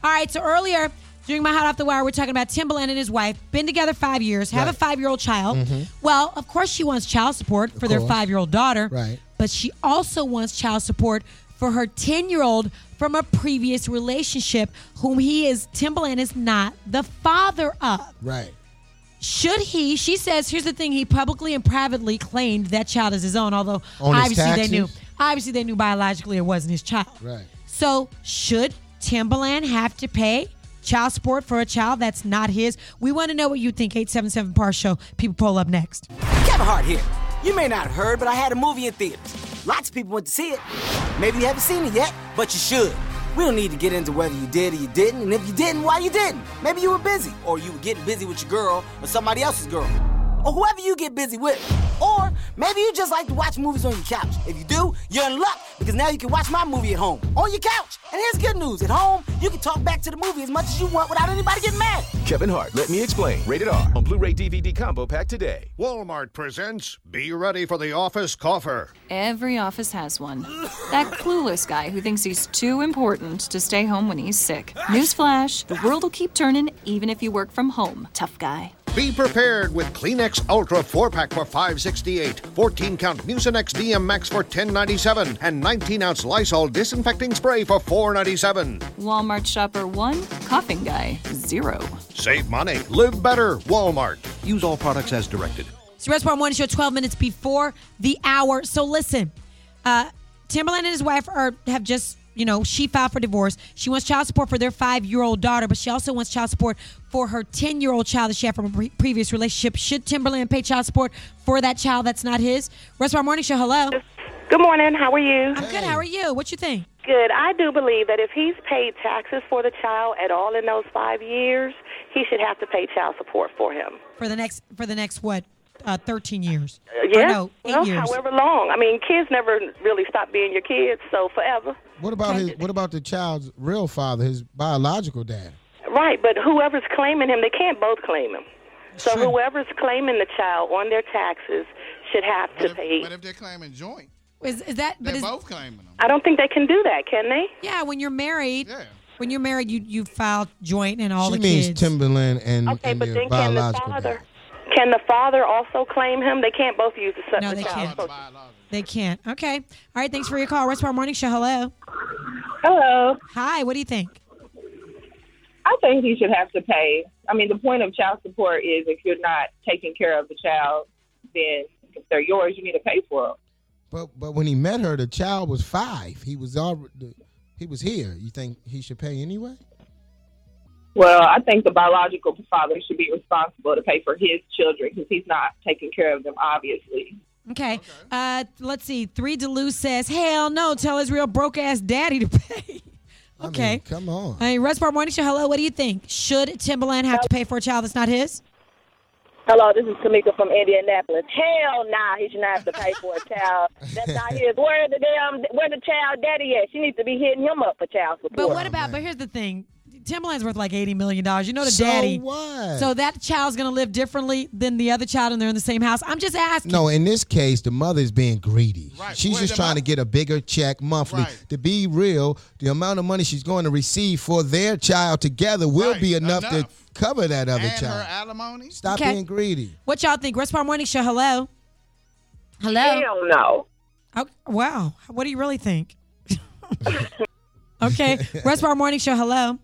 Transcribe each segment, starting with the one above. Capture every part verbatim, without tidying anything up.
All right, so earlier during my Hot Off the Wire, we're talking about Timbaland and his wife, been together five years, have Right. a five-year-old child. Mm-hmm. Well, of course she wants child support for their course. five-year-old daughter. Right. But she also wants child support for her ten-year-old from a previous relationship, whom he is, Timbaland is not the father of. Right. Should he, she says, here's the thing, he publicly and privately claimed that child as his own, although On his obviously taxes? they knew, obviously they knew biologically it wasn't his child. Right. So should Timbaland have to pay child support for a child that's not his? We want to know what you think. eight seven seven P A R Show. People poll up next. Kevin Hart here. You may not have heard, but I had a movie in theaters. Lots of people went to see it. Maybe you haven't seen it yet, but you should. We don't need to get into whether you did or you didn't, and if you didn't, why you didn't. Maybe you were busy, or you were getting busy with your girl or somebody else's girl, or whoever you get busy with. Or maybe you just like to watch movies on your couch. If you do, you're in luck, because now you can watch my movie at home, on your couch. And here's good news. At home, you can talk back to the movie as much as you want without anybody getting mad. Kevin Hart, Let Me Explain. Rated R. On Blu-ray D V D Combo Pack today. Walmart presents Be Ready for the Office Coffer. Every office has one. That clueless guy who thinks he's too important to stay home when he's sick. Newsflash, the world will keep turning even if you work from home. Tough guy. Be prepared with Kleenex Ultra four pack for five dollars and sixty-eight cents, fourteen count Mucinex D M Max for ten dollars and ninety-seven cents, and nineteen ounce Lysol disinfecting spray for four dollars and ninety-seven cents. Walmart shopper one, coughing guy zero. Save money. Live better. Walmart. Use all products as directed. It's the Restaurant Morning Show, twelve minutes before the hour. So listen, uh, Timbaland and his wife are have just, you know, she filed for divorce. She wants child support for their five-year-old daughter, but she also wants child support for her ten-year-old child that she had from a pre- previous relationship. Should Timbaland pay child support for that child that's not his? Restaurant Morning Show, hello. Good morning. How are you? I'm good. How are you? What you think? Good. I do believe that if he's paid taxes for the child at all in those five years, he should have to pay child support for him. For the next, for the next what, uh, thirteen years? Uh, yeah. Or no, eight well, years. however long. I mean, kids never really stop being your kids, so forever. What about his? What about the child's real father, his biological dad? Right, but whoever's claiming him, they can't both claim him. So Sure. whoever's claiming the child on their taxes should have to But if, pay. but if they're claiming joint, Is, is that? But they're is, both claiming them. I don't think they can do that, can they? yeah, when you're married, Yeah. when you're married, you you file joint and all she the means kids. Timbaland and, Okay, and but their then can the biological father dad. can the father also claim him? They can't both use the separate No, they child. can't. They can't. Okay. All right. Thanks for your call. Rest of our morning show. Hello. Hello. Hi. What do you think? I think he should have to pay. I mean, the point of child support is if you're not taking care of the child, then if they're yours, you need to pay for them. But but when he met her, the child was five. He was already he was here. You think he should pay anyway? Well, I think the biological father should be responsible to pay for his children because he's not taking care of them, obviously. Okay. okay. Uh, let's see. Three Duluth says, hell no, tell his real broke ass daddy to pay. Okay. I mean, come on. I mean, Rest Bar Morning Show, hello. What do you think? Should Timbaland have to pay for a child that's not his? Hello, this is Tamika from Indianapolis. Hell nah, he should not have to pay for a child that's not his. Where the damn, where the child daddy at? She needs to be hitting him up for child support. But what about, but here's the thing. Timbaland's worth like eighty million dollars. You know the So daddy. what? So that child's going to live differently than the other child and they're in the same house. I'm just asking. No, in this case, the mother's being greedy. Right. She's Wait, just the trying mo- to get a bigger check monthly. Right. To be real, the amount of money she's going to receive for their child together will Right. be enough, to Enough. cover that other And child. her alimony? Stop Okay. being greedy. What y'all think? Rest Bar Morning Show, hello. Hello. Hell no. Oh, wow. What do you really think? Okay. Rest Bar Morning Show, hello.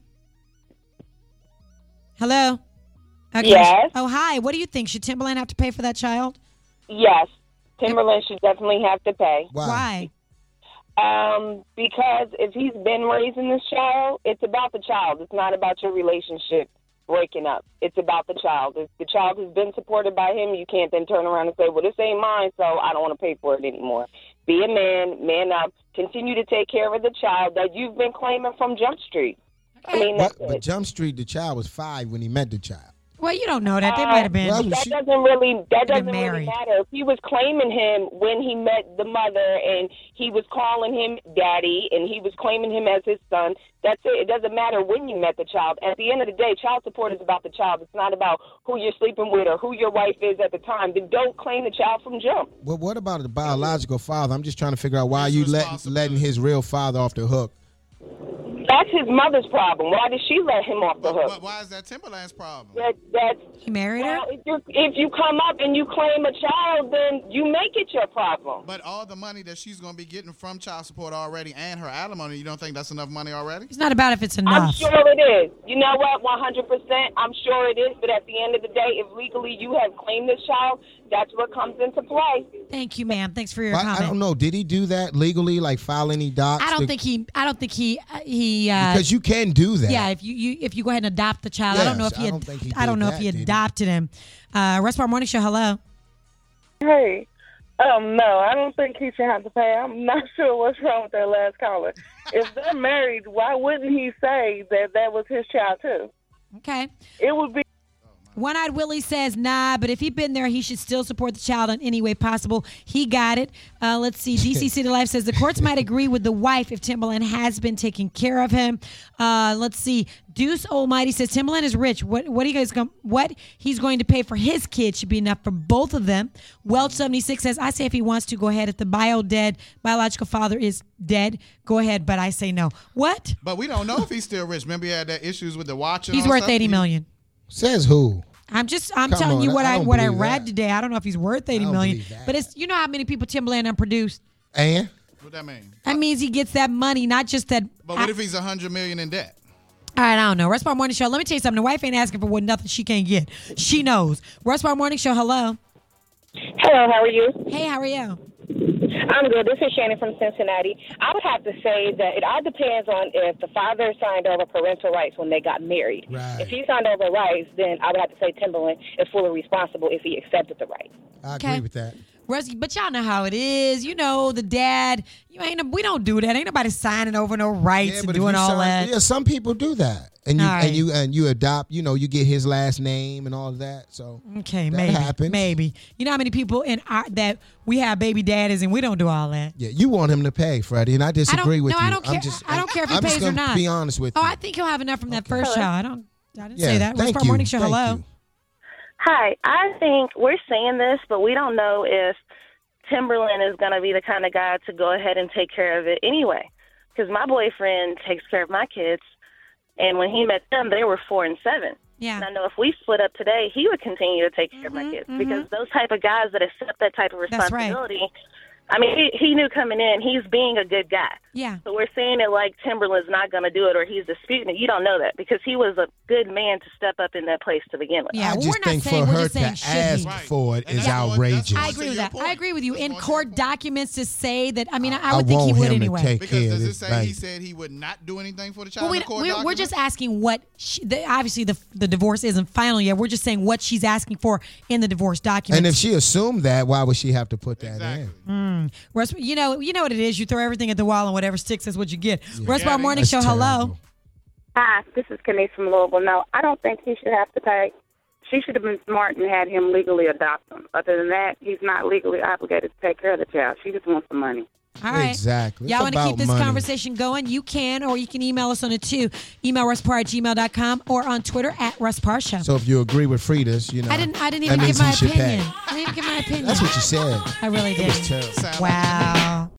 Hello. Okay. Yes. Oh, hi. What do you think? Should Timbaland have to pay for that child? Yes, Timberland should definitely have to pay. Why? Why? Um, because if he's been raising this child, it's about the child. It's not about your relationship breaking up. It's about the child. If the child has been supported by him, you can't then turn around and say, well, this ain't mine, so I don't want to pay for it anymore. Be a man, man up, continue to take care of the child that you've been claiming from Jump Street. I mean, that's But, but it. Jump Street, the child was five when he met the child. Well, you don't know that. They might have been. Well, That she- doesn't really that They're doesn't really married. matter. If he was claiming him when he met the mother and he was calling him daddy and he was claiming him as his son, that's it. It doesn't matter when you met the child. At the end of the day, child support is about the child. It's not about who you're sleeping with or who your wife is at the time. Then don't claim the child from jump. Well, what about the biological father? I'm just trying to figure out why His you letting responsibility. letting his real father off the hook. That's his mother's problem. Why did she let him off the But, hook? but why is that Timberland's problem? That that's He married her? well, if you if you come up and you claim a child, then you make it your problem. But all the money that she's going to be getting from child support already and her alimony, you don't think that's enough money already? It's not about if it's I'm enough. sure it is. You know what? one hundred percent. I'm sure it is. But at the end of the day, if legally you have claimed this child, that's what comes into play. Thank you, ma'am. Thanks for your Well, I, comment. I don't know. Did he do that legally? Like file any docs? I don't to- think he. I don't think he. Uh, he. Uh, because you can do that. Yeah, if you, you if you go ahead and adopt the child, I don't know if Yes, he. I Ad- don't think he I don't did know that, if he did he? adopted him. Uh, Rest Bar Morning Show. Hello. Hey, um, no, I don't think he should have to pay. I'm not sure what's wrong with that last caller. If they're married, why wouldn't he say that that was his child too? Okay. It would be. One-Eyed Willie says, nah, but if he'd been there, he should still support the child in any way possible. He got it. Uh, let's see. D C City Life says the courts might agree with the wife if Timberland has been taking care of him. Uh, let's see. Deuce Almighty says Timberland is rich. What what, are you guys going, what he's going to pay for his kid should be enough for both of them. Welch seventy-six says, I say if he wants to, go ahead. If the bio dead biological father is dead, go ahead. But I say no. What? But we don't know if he's still rich. Remember he had that issues with the watch and He's all worth stuff? eighty He- million. Says who? I'm just I'm Come telling on, you what I I, don't what I believe read that. today. I don't know if he's worth eighty I don't million. believe that. But it's you know how many people Timberland unproduced. And What that mean? That means he gets that money, not just that. But what if he's a hundred million in debt? All right, I don't know. Rest Bar Morning Show. Let me tell you something. The wife ain't asking for what nothing she can't get. She knows. Rest Bar Morning Show. Hello. Hello, how are you? Hey, how are you? I'm good. This is Shannon from Cincinnati. I would have to say that it all depends on if the father signed over parental rights when they got married. Right. If he signed over rights, then I would have to say Timberland is fully responsible if he accepted the rights. I Okay. agree with that. Rest, but y'all know how it is. You know the dad. You ain't. We don't do that. Ain't nobody signing over no rights Yeah, and but if doing you all sign- that. Yeah, some people do that, and you All right. and you and you adopt. You know, you get his last name and all of that. So Okay, that maybe. happens. Maybe. You know how many people in our that we have baby daddies and we don't do all that. Yeah, you want him to pay, Freddie, and I I disagree don't, with no, you. I don't care. I'm just, I don't care if he I'm pays just or gonna not. Be honest with Oh, you. I think he'll have enough from that Okay. first child. I don't. I didn't yeah, say that. Rest thank Bar you. Morning Show. Thank Hello. you. Hi, I think we're saying this, but we don't know if Timberland is going to be the kind of guy to go ahead and take care of it anyway. Because my boyfriend takes care of my kids, and when he met them, they were four and seven. Yeah. And I know if we split up today, he would continue to take care of my kids because those type of guys that accept that type of That's right. responsibility. I mean, he, he knew coming in, he's being a good guy. Yeah. So we're saying it like Timberland's not going to do it or he's disputing it. You don't know that because he was a good man to step up in that place to begin with. Yeah, I well, just we're not think saying for we're her just to saying should ask he. Right. for it And is that's going- outrageous. that's I going agree to with your that. point. I agree with you. That's In going to court your point. documents to say that. I mean, I, I would think he want would him to anyway. take Because care does of it this say bank. he said he would not do anything for the child Well, we, in the court we're, we're document? just asking what. She, the, obviously, the the divorce isn't final yet. We're just saying what she's asking for in the divorce documents. And if she assumed that, why would she have to put that Exactly. in? Rest, you know, you know what it is. You throw everything at the wall, and whatever sticks is what you get. Rest Bar Yeah, Morning That's Show. Hello. terrible. Hi, this is Kenise from Louisville. No, I don't think he should have to pay. She should have been smart and had him legally adopt him. Other than that, he's not legally obligated to take care of the child. She just wants the money. All right. Exactly. Y'all It's want to keep about this money. conversation going? You can, or you can email us on it too. Email ruspar at gmail dot com or on Twitter at ruspar show. So if you agree with Frida's, you know, I didn't. I didn't that even give means he my should opinion. pay. I didn't even give my opinion. That's what you said. I really It did. was terrible. Sound like- Wow.